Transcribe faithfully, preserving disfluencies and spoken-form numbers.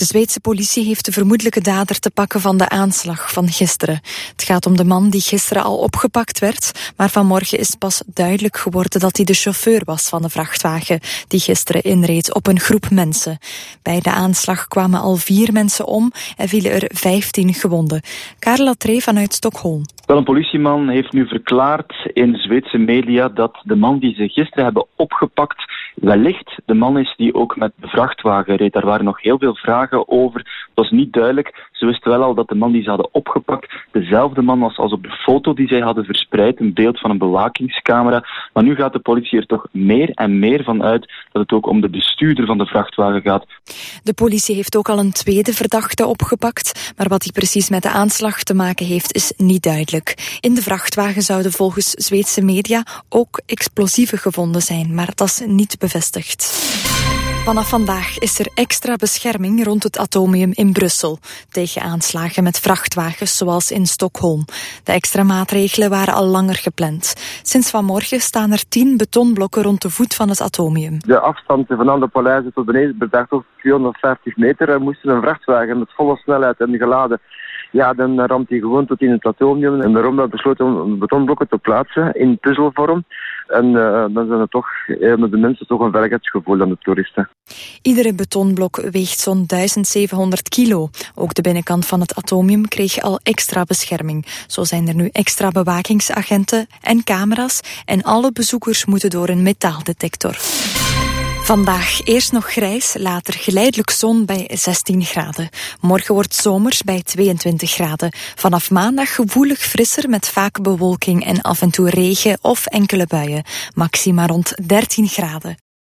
De Zweedse politie heeft de vermoedelijke dader te pakken van de aanslag van gisteren. Het gaat om de man die gisteren al opgepakt werd, maar vanmorgen is pas duidelijk geworden dat hij de chauffeur was van de vrachtwagen die gisteren inreed op een groep mensen. Bij de aanslag kwamen al vier mensen om en vielen er vijftien gewonden. Carla Tree vanuit Stockholm. Wel, een politieman heeft nu verklaard in de Zweedse media dat de man die ze gisteren hebben opgepakt wellicht de man is die ook met de vrachtwagen reed. Daar waren nog heel veel vragen over. Het was niet duidelijk. Ze wisten wel al dat de man die ze hadden opgepakt dezelfde man was als op de foto die zij hadden verspreid, een beeld van een bewakingscamera. Maar nu gaat de politie er toch meer en meer van uit dat het ook om de bestuurder van de vrachtwagen gaat. De politie heeft ook al een tweede verdachte opgepakt, maar wat hij precies met de aanslag te maken heeft is niet duidelijk. In de vrachtwagen zouden volgens Zweedse media ook explosieven gevonden zijn, maar dat is niet bevestigd. Vanaf vandaag is er extra bescherming rond het atomium in Brussel tegen aanslagen met vrachtwagens zoals in Stockholm. De extra maatregelen waren al langer gepland. Sinds vanmorgen staan er tien betonblokken rond de voet van het atomium. De afstand van de paleizen tot beneden bedraagt tot tweehonderdvijftig meter. Er moesten een vrachtwagen met volle snelheid en geladen. Ja, dan ramt hij gewoon tot in het atomium. En daarom hebben we besloten om betonblokken te plaatsen in puzzelvorm. En uh, dan zijn er toch, hebben de mensen toch een veiligheidsgevoel aan de toeristen. Iedere betonblok weegt zo'n duizendzevenhonderd kilo. Ook de binnenkant van het atomium kreeg al extra bescherming. Zo zijn er nu extra bewakingsagenten en camera's. En alle bezoekers moeten door een metaaldetector. Vandaag eerst nog grijs, later geleidelijk zon bij zestien graden. Morgen wordt zomers bij tweeëntwintig graden. Vanaf maandag gevoelig frisser met vaak bewolking en af en toe regen of enkele buien. Maxima rond dertien graden.